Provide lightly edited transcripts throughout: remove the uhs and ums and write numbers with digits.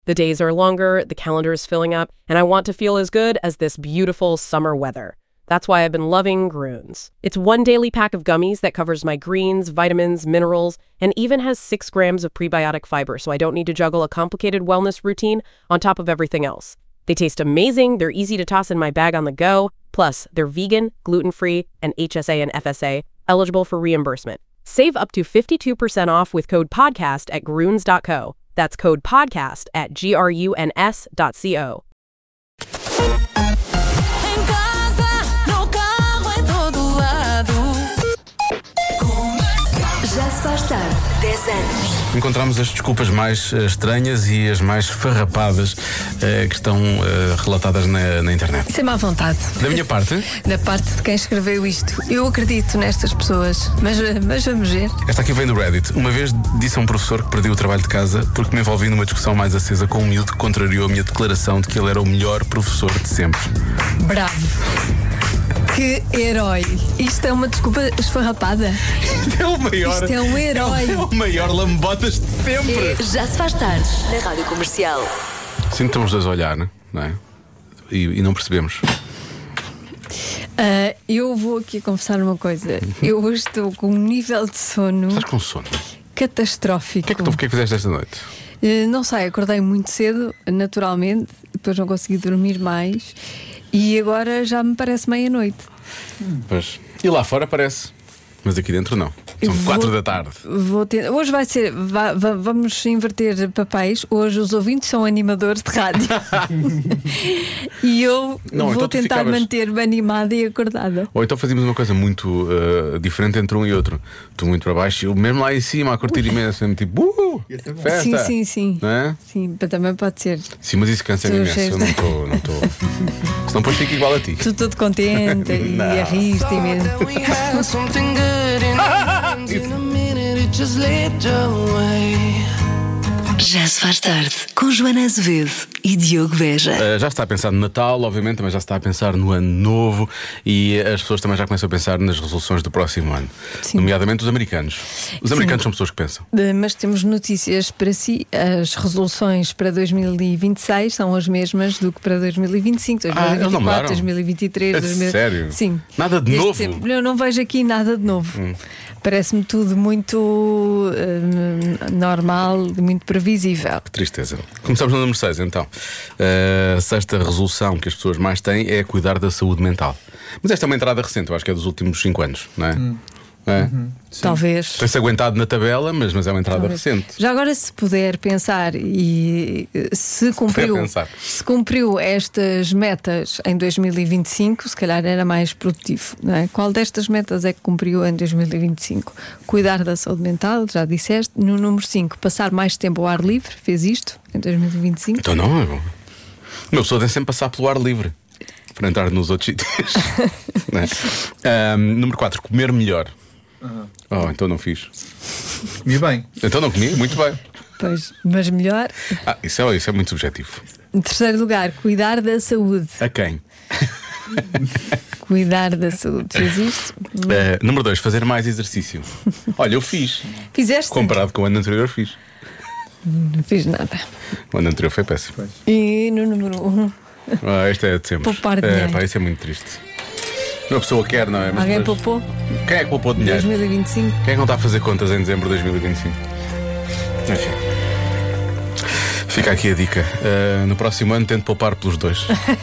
The days are longer, the calendar is filling up, and I want to feel as good as this beautiful summer weather. That's why I've been loving Grüns. It's one daily pack of gummies that covers my greens, vitamins, minerals, and even has 6 grams of prebiotic fiber, so I don't need to juggle a complicated wellness routine on top of everything else. They taste amazing, they're easy to toss in my bag on the go, plus they're vegan, gluten-free, and HSA and FSA, eligible for reimbursement. Save up to 52% off with code PODCAST at Grüns.co. That's code PODCAST at GRUNS.co. Já se faz tarde, 10 anos. Encontramos as desculpas mais estranhas e as mais farrapadas que estão relatadas na internet. Isso é má vontade. Da minha parte? Da parte de quem escreveu isto. Eu acredito nestas pessoas, mas vamos ver. Esta aqui vem do Reddit. Uma vez disse a um professor que perdi o trabalho de casa porque me envolvi numa discussão mais acesa com um miúdo que contrariou a minha declaração de que ele era o melhor professor de sempre. Bravo. Que herói. Isto é uma desculpa esfarrapada. Isto é o maior. Isto é um herói. É o maior lambotas de sempre. Já se faz tarde, na Rádio Comercial. Sinto que estamos dois a olhar, não é? E não percebemos. Eu vou aqui confessar uma coisa. Eu hoje estou com um nível de sono Estás com sono? catastrófico. O que é que fizeste esta noite? Não sei, acordei muito cedo, naturalmente. Depois não consegui dormir mais. E agora já me parece meia-noite. Pois. E lá fora parece. Mas aqui dentro não. São 4 da tarde. Hoje vai ser. Vamos inverter papéis. Hoje os ouvintes são animadores de rádio. E eu vou então tentar manter-me animada e acordada. Ou então fazíamos uma coisa muito diferente entre um e outro. Tu muito para baixo, eu mesmo lá em cima a curtir imenso, tipo, festa. Sim. Não é? Sim, também pode ser. Sim, mas isso cansa-me imenso. Eu não estou. Senão depois fico igual a ti. Estou todo contente e a rir-te imenso. Já se faz tarde, com Joana Azevedo e Diogo Beja. Já se está a pensar no Natal, obviamente, também já se está a pensar no Ano Novo e as pessoas também já começam a pensar nas resoluções do próximo ano. Sim. Nomeadamente os americanos. Os americanos são pessoas que pensam. Mas temos notícias para si. As resoluções para 2026 são as mesmas do que para 2025, 2024, 2023. Sério? Sim. Nada de novo? Sempre. Eu não vejo aqui nada de novo. Parece-me tudo muito normal, muito previsível. Que tristeza. Começamos no número 6, então. A sexta resolução que as pessoas mais têm é cuidar da saúde mental. Mas esta é uma entrada recente, eu acho que é dos últimos 5 anos, não é? É? Talvez. Tem-se aguentado na tabela, mas é uma entrada recente. Já agora, se puder pensar e se cumpriu estas metas em 2025, se calhar era mais produtivo, não é? Qual destas metas é que cumpriu em 2025? Cuidar da saúde mental, já disseste. No número 5, passar mais tempo ao ar livre, fez isto em 2025? Então não, uma pessoa tem sempre passar pelo ar livre para entrar nos outros sítios. Número 4, comer melhor. Então não fiz. Comi bem. Então não comi, muito bem. Pois, mas melhor. Isso é muito subjetivo. Em terceiro lugar, cuidar da saúde. A quem? Cuidar da saúde. Fez isto? Número 2, fazer mais exercício. Olha, eu fiz. Fizeste? Comparado com o ano anterior, fiz. Não fiz nada. O ano anterior foi péssimo. E no número 1. Este é de sempre. Poupar dinheiro. Isso é muito triste. Uma pessoa quer, não é? Mas alguém poupou? Quem é que poupou dinheiro? 2025. Quem é que não está a fazer contas em dezembro de 2025? Enfim. Fica aqui a dica. No próximo ano tento poupar pelos 2.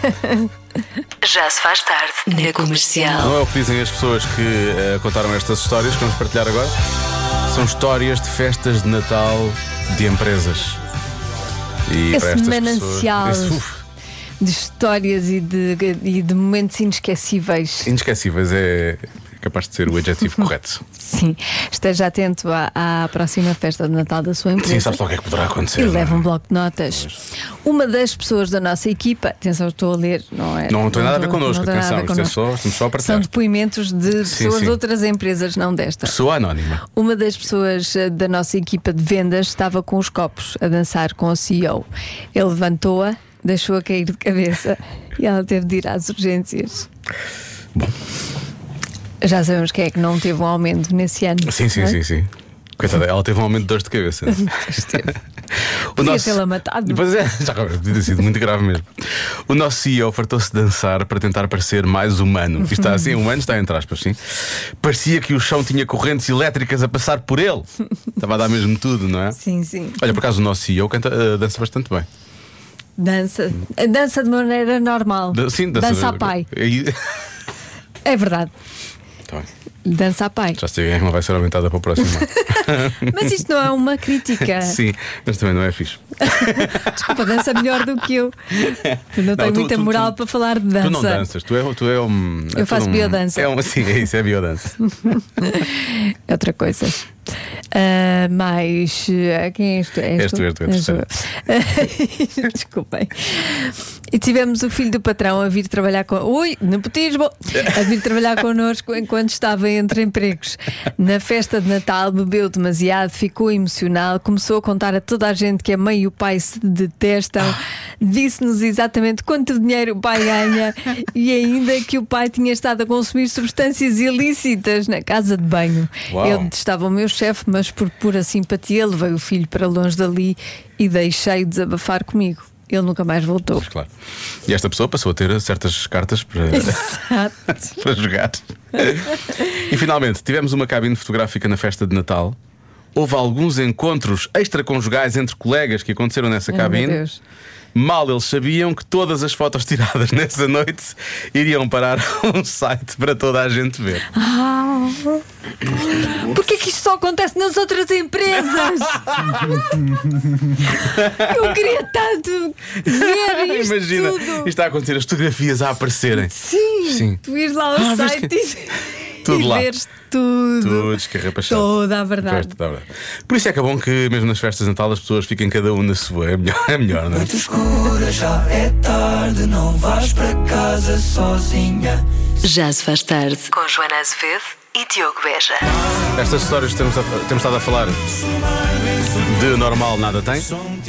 Já se faz tarde, na Comercial. Não é o que dizem as pessoas que contaram estas histórias que vamos partilhar agora? São histórias de festas de Natal de empresas. E esse para estas manancial pessoas, de histórias e de momentos inesquecíveis. Inesquecíveis é capaz de ser o adjetivo correto. Sim, esteja atento à próxima festa de Natal da sua empresa. Sim, sabes lá o que é que poderá acontecer. E leva um bloco de notas. Uma das pessoas da nossa equipa, atenção, estou a ler, não é? Não tem nada a ver connosco, atenção, estamos só a partilhar. São depoimentos de pessoas de outras empresas, não desta. Pessoa anónima. Uma das pessoas da nossa equipa de vendas estava com os copos a dançar com o CEO. Ele levantou-a, deixou-a cair de cabeça e ela teve de ir às urgências. Bom. Já sabemos quem é que não teve um aumento nesse ano. Sim. Coitada, ela teve um aumento de dores de cabeça. Podia tê-la matado. Pois é, já podia ter sido muito grave mesmo. O nosso CEO fartou-se de dançar para tentar parecer mais humano. Isto está assim, humano está entre aspas, sim. Parecia que o chão tinha correntes elétricas a passar por ele. Estava a dar mesmo tudo, não é? Sim, sim. Olha, por acaso o nosso CEO dança bastante bem. Dança de maneira normal. Sim, dança a pai. É verdade. Tá bem. Dança a pai. Já sei que não vai ser aumentada para o próximo ano. Mas isto não é uma crítica. Sim, mas também não é fixe. Desculpa, dança melhor do que eu. Tu não tenho muita moral para falar de dança. Tu não danças, tu é um. Eu faço biodança. Sim, é isso, é biodança. É outra coisa. Mas quem és tu? És tu. Desculpem. E tivemos o filho do patrão a vir trabalhar com. Ui, nepotismo! A vir trabalhar connosco enquanto estava entre empregos. Na festa de Natal bebeu demasiado, ficou emocional, começou a contar a toda a gente que a mãe e o pai se detestam, disse-nos exatamente quanto dinheiro o pai ganha e ainda que o pai tinha estado a consumir substâncias ilícitas na casa de banho. Uau. Eu detestava o meu chefe, mas por pura simpatia levei o filho para longe dali e deixei-o desabafar comigo. Ele nunca mais voltou. Mas, claro. E esta pessoa passou a ter certas cartas para, para jogar. E finalmente tivemos uma cabine fotográfica na festa de Natal. Houve alguns encontros extraconjugais entre colegas que aconteceram nessa cabine. Mal eles sabiam que todas as fotos tiradas nessa noite iriam parar a um site para toda a gente ver. Porquê que isto só acontece nas outras empresas? Eu queria tanto ver isto. Imagina, tudo. isto está a acontecer, as fotografias a aparecerem. Sim. Tu ires lá ao site tudo e lá. veres tudo escarrapachado. toda a verdade. Por isso é que é bom que mesmo nas festas de Natal as pessoas fiquem cada um na sua. É melhor, não é? Noite escura, já é tarde, não vais para casa sozinha. Já se faz tarde. Com Joana Azevedo e Diogo Beja. Estas histórias que temos estado a falar de normal nada tem.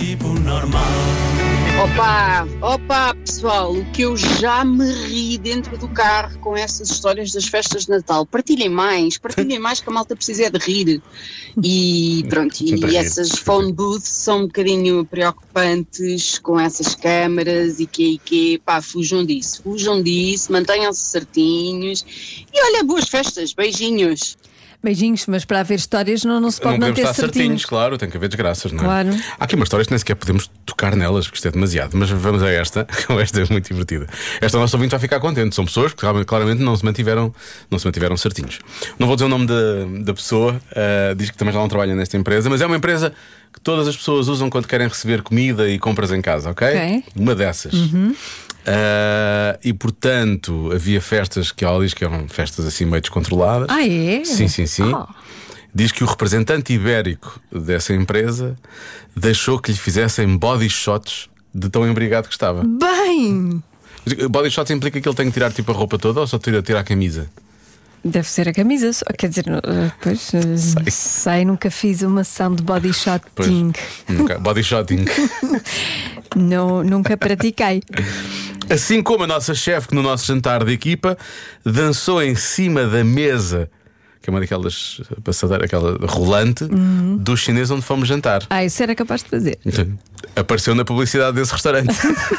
Opa, pessoal, o que eu já me ri dentro do carro com essas histórias das festas de Natal. Partilhem mais, que a malta precisa é de rir. E pronto, e essas phone booths são um bocadinho preocupantes com essas câmaras e que, fujam disso, mantenham-se certinhos e olha, boas festas, beijinhos. Beijinhos, mas para haver histórias não se pode não não ter estar certinhos. Claro, tem que haver desgraças, não é? Claro. Há aqui umas histórias que nem sequer podemos tocar nelas, porque isto é demasiado. Mas vamos a esta, que esta é muito divertida. Esta nossa ouvinte vai ficar contente. São pessoas que claramente não se mantiveram certinhos. Não vou dizer o nome da pessoa, diz que também já não trabalha nesta empresa, mas é uma empresa que todas as pessoas usam quando querem receber comida e compras em casa, ok? Uma dessas. E portanto havia festas que ela diz que eram festas assim meio descontroladas. É? Sim. Diz que o representante ibérico dessa empresa deixou que lhe fizessem body shots de tão embriagado que estava. Bem! Body shots implica que ele tem que tirar tipo a roupa toda ou só tirar a camisa? Deve ser a camisa, quer dizer, pois sei, nunca fiz uma sessão de body shotting. Body shotting. Não, nunca pratiquei. Assim como a nossa chefe, que no nosso jantar de equipa dançou em cima da mesa, que é uma daquelas passadeiras, aquela rolante, do chinês onde fomos jantar. Isso era capaz de fazer. Apareceu na publicidade desse restaurante.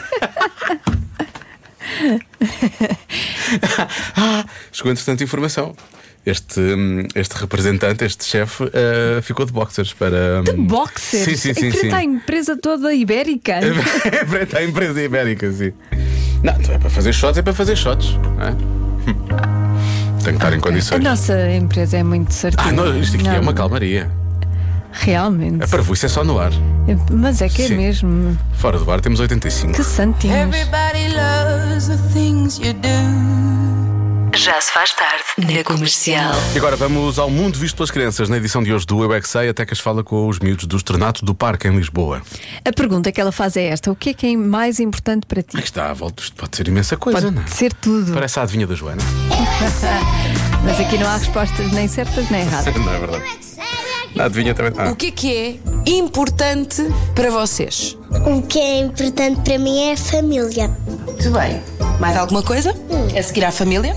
Chegou entretanto informação. Este representante, este chefe, ficou de boxers para. De boxers? Sim. Frente à empresa toda ibérica. Frente à empresa ibérica, sim. Não, é para fazer shots, não é? Tem que estar em condições. A nossa empresa é muito certinha. Isto aqui é uma calmaria. Realmente. A parvoíce é só no ar. Mas é que é mesmo. Fora do ar temos 85. Que santinhos. Everybody loves the things you do. Já se faz tarde na Comercial. E agora vamos ao mundo visto pelas crianças. Na edição de hoje do Eu é que Sei, a Tecas fala com os miúdos do Estrenato do Parque em Lisboa. A pergunta que ela faz é esta: o que é mais importante para ti? Aqui está, à volta, isto pode ser imensa coisa, Pode não é? ser tudo. Parece a adivinha da Joana. Mas aqui não há respostas nem certas nem erradas. Não é verdade. A adivinha também. O que é importante para vocês? O que é importante para mim é a família. Muito bem. Mais alguma coisa? A seguir à família?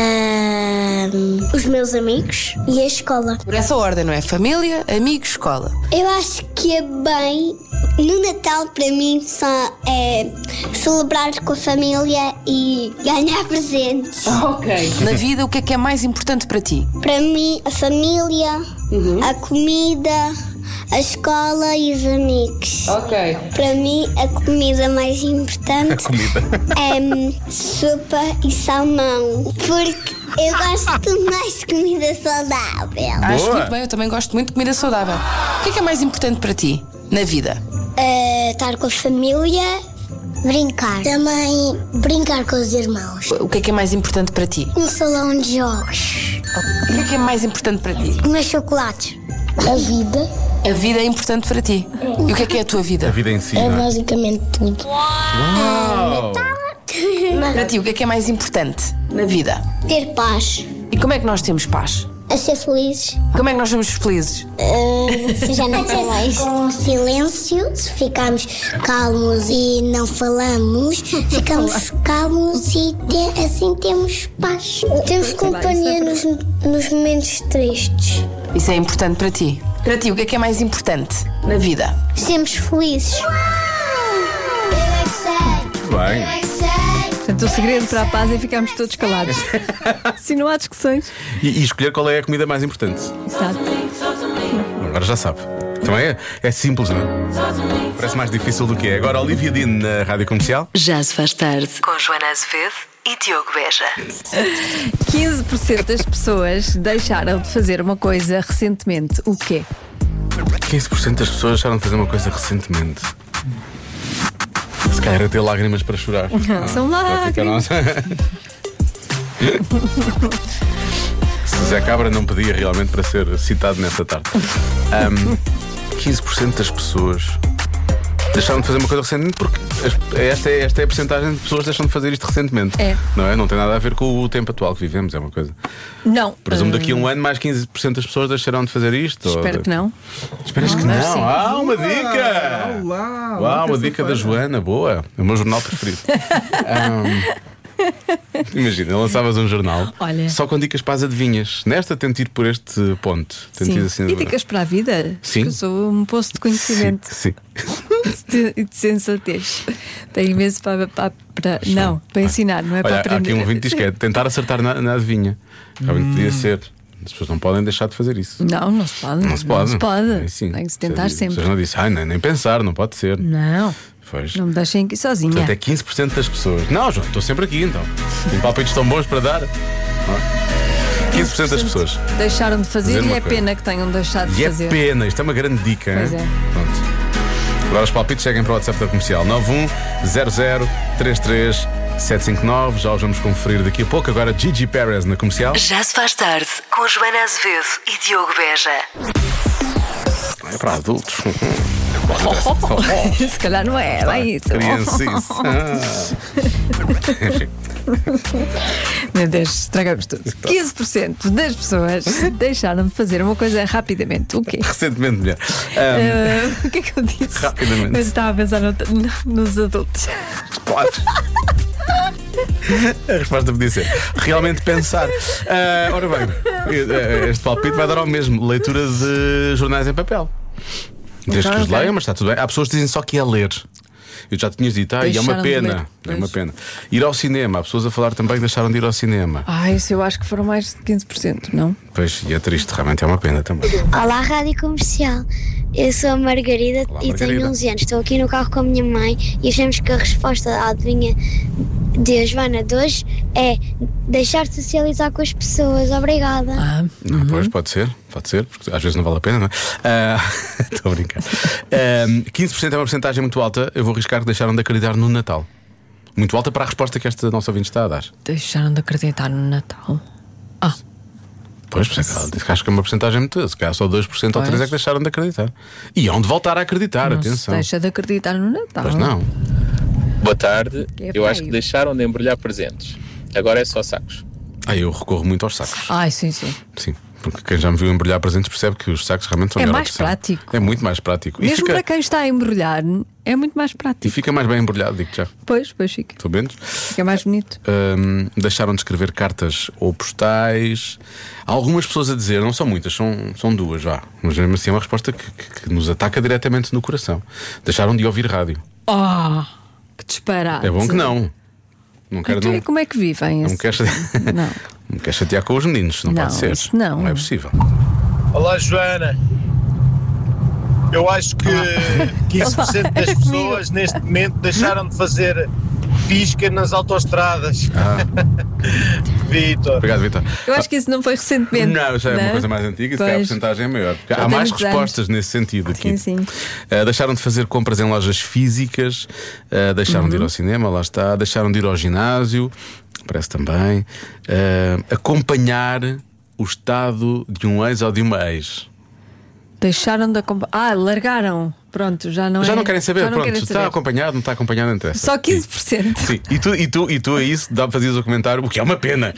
Os meus amigos e a escola. Por essa ordem, não é? Família, amigos, escola. Eu acho que é bem No Natal, para mim, só é celebrar com a família e ganhar presentes. Ok. Na vida, o que é mais importante para ti? Para mim, a família, a comida, a escola e os amigos. Ok. Para mim, a comida mais importante é sopa e salmão. Porque eu gosto mais de comida saudável. Acho muito bem, eu também gosto muito de comida saudável. O que é mais importante para ti na vida? Estar com a família, brincar. Também brincar com os irmãos. O que é mais importante para ti? Um salão de jogos. O que é mais importante para ti? Comer chocolates. A vida. A vida é importante para ti. E o que é a tua vida? A vida em si. É não é? basicamente tudo. Uau! Para ti, o que é mais importante na vida? Ter paz. E como é que nós temos paz? A ser felizes. Como é que nós somos felizes? Se já não tem mais. Com silêncio, se ficarmos calmos e não falamos, ficamos calmos e assim temos paz. Temos companhia nos momentos tristes. Isso é importante para ti. Para ti, o que é mais importante na vida? Sermos felizes. Bem. Portanto, o segredo para a paz é ficarmos todos calados. Se não há discussões. E escolher qual é a comida mais importante. Exato. Agora já sabe. Também é simples, não é? Parece mais difícil do que é. Agora, Olivia Dean na Rádio Comercial. Já se faz tarde com Joana Azevedo e Diogo Beja. 15% das pessoas deixaram de fazer uma coisa recentemente. O quê? 15% das pessoas deixaram de fazer uma coisa recentemente. Se calhar a ter lágrimas para chorar. São lágrimas. Se Zé Cabra não pedia realmente para ser citado nesta tarde. 15% das pessoas deixaram de fazer uma coisa recentemente porque esta é a percentagem de pessoas que deixam de fazer isto recentemente. É. Não é? Não tem nada a ver com o tempo atual que vivemos, é uma coisa. Não. Presumo daqui a um ano mais 15% das pessoas deixarão de fazer isto. Espero que não. Esperas que Mas sim. não? Uma dica! Uau, uma dica da Joana, boa. É o meu jornal preferido. Imagina, lançavas um jornal. Olha. Só com dicas para as adivinhas. Nesta tento ir por este ponto. Tento ir assim, E dicas para a vida? Sim. Eu sou um poço de conhecimento. Sim. E de sensatez. Tenho imenso para ensinar, não é para Olha, há aprender. aqui um ouvinte que diz que é tentar acertar na adivinha. Realmente podia ser. As pessoas não podem deixar de fazer isso. Não se pode. Não se pode. Não se pode. É assim. Tem que se tentar sempre. Vocês não disse, nem pensar, não pode ser. Não. Pois. Não me deixem aqui sozinha. Portanto, é 15% das pessoas. Não, João, estou sempre aqui então. Tem palpites tão bons para dar. 15% das pessoas deixaram de fazer uma e é coisa. pena que tenham deixado de E fazer. é pena, isto é uma grande dica. Pois hein? é. Pronto. Agora os palpites cheguem para o WhatsApp da Comercial 910033759. Já os vamos conferir daqui a pouco. Agora Gigi Perez na Comercial. Já se faz tarde com Joana Azevedo e Diogo Beja. É para adultos. Se calhar não é, bem isso. Criancice. Enfim. Meu Deus, estragamos tudo. 15% das pessoas deixaram de fazer uma coisa rapidamente. O quê? Recentemente, mulher. O que é que eu disse? Rapidamente. Eu estava a pensar nos adultos. Claro. A resposta podia ser realmente pensar. Ora bem, este palpite vai dar ao mesmo. Leitura de jornais em papel. Desde que os ok. leiam, mas está tudo bem. Há pessoas que dizem só que é ler. Eu já tinhas dito, e é uma Deixaram de ler, pena. É uma pois. pena. Ir ao cinema, há pessoas a falar também que deixaram de ir ao cinema. Isso eu acho que foram mais de 15%, não? Pois, e é triste, realmente é uma pena também. Olá, Rádio Comercial. Eu sou a Margarida Olá, e Margarida. tenho 11 anos. Estou aqui no carro com a minha mãe e achamos que a resposta à adivinha de Joana de hoje é deixar de socializar com as pessoas. Obrigada. Não, pois, pode ser, porque às vezes não vale a pena, não é? Estou a brincar. 15% é uma porcentagem muito alta. Eu vou arriscar que deixaram de acreditar no Natal. Muito alta para a resposta que esta nossa ouvinte está a dar. Deixaram de acreditar no Natal. Pois, por isso é que ela disse que acho que é uma porcentagem muito. Se calhar só 2% ou 3% é que deixaram de acreditar. E hão de voltar a acreditar, Não atenção. se deixa de acreditar no Natal. Pois não. Boa tarde. Que é Eu acho feio. que deixaram de embrulhar presentes. Agora é só sacos. Eu recorro muito aos sacos. Sim. Sim, porque quem já me viu embrulhar presentes percebe que os sacos realmente são É melhor mais opção. prático. É muito mais prático. E Mesmo fica... para quem está a embrulhar, É muito mais prático. E fica mais bem embrulhado, digo já. Pois fica. Pelo menos. Fica mais bonito. Deixaram de escrever cartas ou postais. Há algumas pessoas a dizer, não são muitas, são duas, vá. Mas mesmo assim é uma resposta que nos ataca diretamente no coração. Deixaram de ouvir rádio. Que disparate. É bom que não. Não quero, Então, não. e como é que vivem? Não me quer chatear. Não. Não quer chatear com os meninos, não pode ser. Isso não. Não é possível. Olá, Joana. Eu acho que 15% das pessoas neste momento deixaram de fazer pisca nas autoestradas. Vitor. Obrigado, Vitor. Eu acho que isso não foi recentemente. Não, já é uma coisa mais antiga e se calhar a porcentagem é maior. Porque há mais respostas nesse sentido aqui. Sim. Deixaram de fazer compras em lojas físicas, deixaram de ir ao cinema, lá está, deixaram de ir ao ginásio, parece também, acompanhar o estado de um ex ou de uma ex. Deixaram de acompanhar. Largaram. Pronto, já não querem saber. Pronto, se está acompanhado, não está acompanhado, não interessa. Só 15%. Sim. E tu a isso fazias o comentário, o que é uma pena.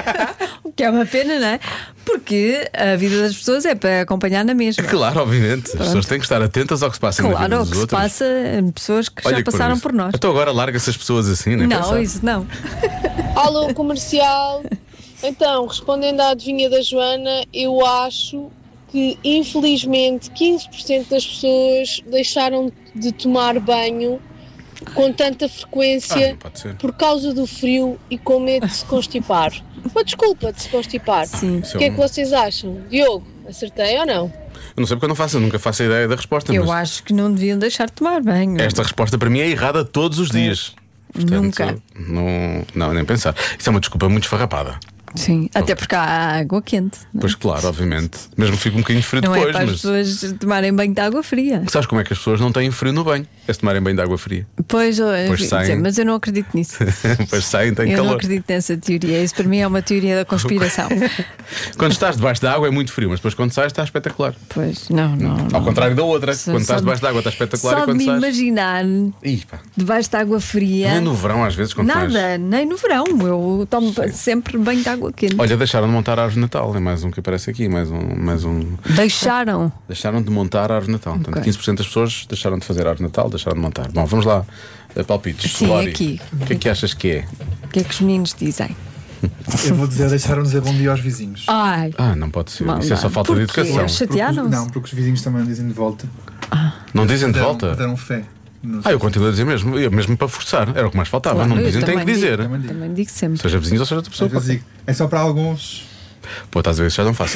O que é uma pena, não é? Porque a vida das pessoas é para acompanhar na mesma. Claro, obviamente. As pessoas têm que estar atentas ao que se passa na vida dos outros. Claro, ao que se passa em pessoas que já passaram por nós. Então agora larga essas pessoas assim, não pensar. Isso não. Alô, comercial. Então, respondendo à adivinha da Joana, eu acho que infelizmente 15% das pessoas deixaram de tomar banho com tanta frequência por causa do frio e com medo de se constipar. Uma desculpa de se constipar. Sim. O que é que vocês acham? Diogo, acertei ou não? Eu não sei porque eu nunca faço a ideia da resposta. Eu acho que não deviam deixar de tomar banho. Esta resposta para mim é errada todos os dias. Portanto, nunca. Não, nem pensar. Isso é uma desculpa muito esfarrapada. Sim, até porque há água quente. Não é? Pois claro, obviamente. Mesmo fico um bocadinho frio não depois. Não é para as pessoas tomarem banho de água fria. Sabes como é que as pessoas não têm frio no banho? É se tomarem banho de água fria. Pois saem... mas eu não acredito nisso. Pois saem, têm calor. Eu não acredito nessa teoria. Isso para mim é uma teoria da conspiração. Quando estás debaixo da água é muito frio, mas depois quando sais está espetacular. Pois, não. Ao contrário da outra, quando estás debaixo da água está espetacular só e quando de me sais... imaginar debaixo de água fria. Nem no verão às vezes quando nada, nem no verão. Eu tomo sempre banho de água quente. Olha, deixaram de montar a árvore de Natal. É mais um que aparece aqui, mais um. Deixaram de montar a árvore de Natal. Portanto, 15% das pessoas deixaram de fazer a árvore de Natal, deixaram de montar. Bom, vamos lá, palpites. Sim, Lori, aqui. O que é que achas que é? O que é que os meninos dizem? Eu vou dizer, deixaram de dizer bom dia aos vizinhos. Não pode ser. Isso é só falta de educação. Chatearam-se? Não, porque os vizinhos também dizem de volta. Não dizem de volta? Deram fé. Eu continuo a dizer mesmo para forçar. Era o que mais faltava. Claro, não dizem, tem que dizer. Também digo sempre. Seja vizinhos ou seja outra pessoa. É só para alguns. Pô, estás a ver, já não faço.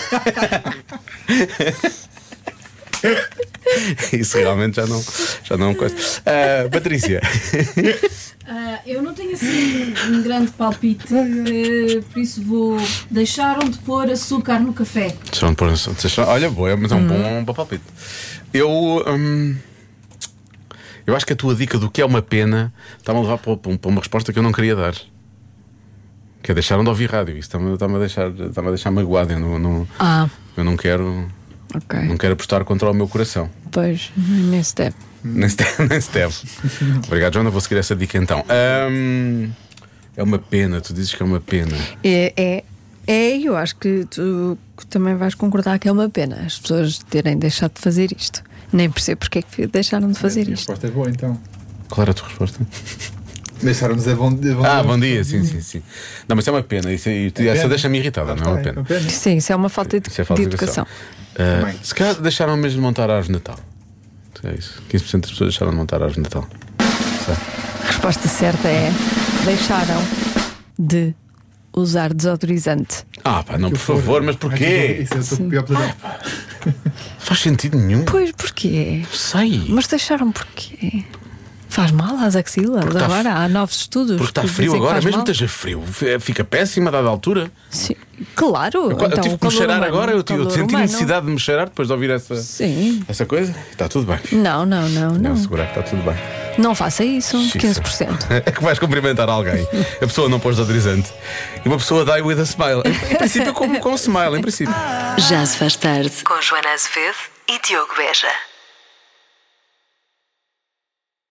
Isso realmente já não coisa. Patrícia. Eu não tenho assim um grande palpite, por isso deixaram de pôr açúcar no café. Olha, boa, mas é um bom palpite. Eu acho que a tua dica do que é uma pena está-me a levar para uma resposta que eu não queria dar. Que é deixaram de ouvir rádio. Isso está-me a deixar magoado. Eu não quero. Okay. Não quero apostar contra o meu coração. Pois, nem se deve. Nem se deve. Obrigado, Joana. Vou seguir essa dica então. É uma pena, tu dizes que é uma pena. Eu acho que tu também vais concordar que é uma pena as pessoas terem deixado de fazer isto. Nem percebo porque é que deixaram de fazer isto. A resposta é boa então. Qual era a tua resposta? Deixaram de dizer bom dia. Bom dia, sim. Não, mas é uma pena. Isso deixa-me irritada, não é uma pena. Sim, isso é uma falta de educação. Se calhar deixaram mesmo de montar a árvore de Natal. É isso. 15% das pessoas deixaram de montar a árvore de Natal. A resposta certa é: deixaram de usar desodorizante. Não, por favor, mas porquê? Isso é o pior problema. Faz sentido nenhum. Pois, porquê? Sei. Mas deixaram porquê? Faz mal às axilas agora? Há novos estudos. Porque está frio agora, mesmo que esteja frio, fica péssimo a dada altura. Sim, claro. Eu tive que me cheirar agora, eu senti necessidade de me cheirar depois de ouvir essa coisa. Está tudo bem. Não. Vou segurar que está tudo bem. Não faça isso, 15%. É que vais cumprimentar alguém. A pessoa não pôs desodorizante e uma pessoa die with a smile. Em princípio, com um smile, em princípio. Já se faz tarde com Joana Azevedo e Diogo Beja.